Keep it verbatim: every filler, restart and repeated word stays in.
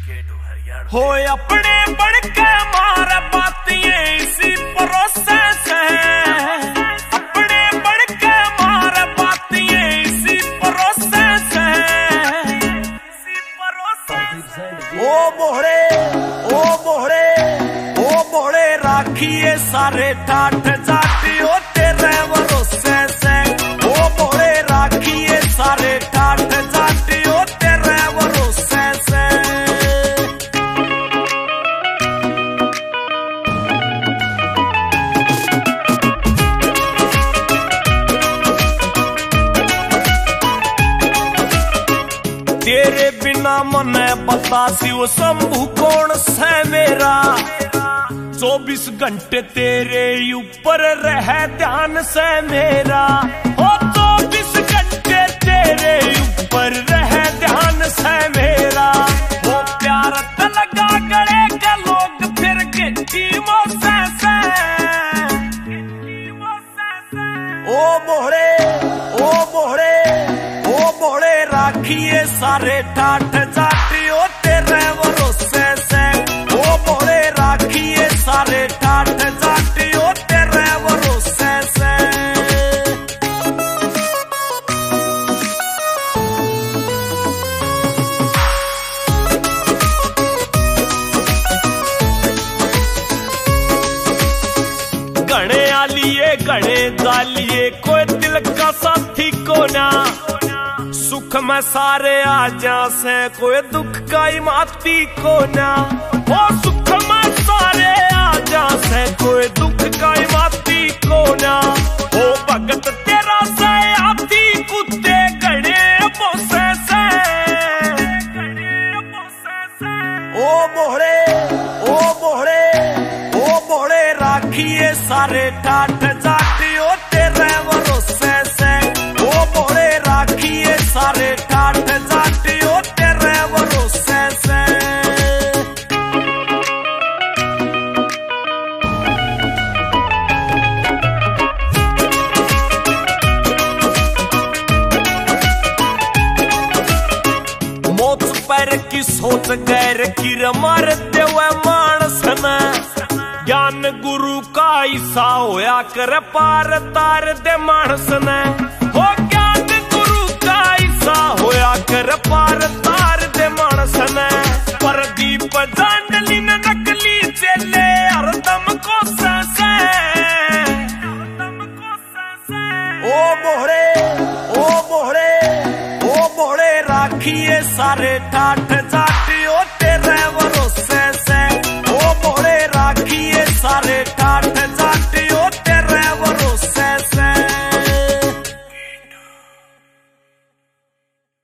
हो अपने बढ़ के मार बातियां इसी प्रोसेस है, अपने बढ़ के मार बातियां इसी प्रोसेस है। ओ मोहरे ओ मोहरे ओ मोहरे राखिए सारे ठाठ जाटी ओ तेरे भरोसे से। ओ मोहरे राखिए सारे ठाठ जाटी ओ तेरे भरोसे से। तेरे बिना मने बता शिव शंभु कौन से मेरा, चौबीस घंटे तेरे ऊपर रह ध्यान से मेरा। ओ चौबीस घंटे तेरे ऊपर रह ध्यान से मेरा। वो प्यार त लगा गले के लोग फिर गिट्टी मोसे से। ओ मोहरे ओ मोहरे ओ मोहरे राखिए सारे ठाठ जाटी ओ तेरे भरोसे से। ओ मोहरे राखिए सारे ठाठ जाटी ओ तेरे भरोसे से। गणे आलिए गणे दालिए कोई दिल का साथी को ना। सुख में सारे आजा से कोई दुख का माती को ना। ओ सुख में सारे आजा से कोई दुख का माती को ना। ओ भगत तेरा से आती कुत्ते गणे पोसे से। ओ मोहरे ओ मोहरे ओ मोहरे राखिए सारे ठाठ जाटी ओ तेरे भरोसे से। ओ मोहरे राखिए सारे ठाठ जाटी ओ तेरे भरोसे से। मौत पर की सोच गैर की मार देवे मानस ने। ज्ञान गुरु का ईसा होया कर पार तार दे मानस ने। हो ज्ञान गुरु का ईसा होया कर पार तार दे मानस ने। प्रदीप जांडली न नकली चेले हरदम कोसे से। ओ मोहरे ओ मोहरे ओ मोहरे राखिए सारे ठाठ जाटी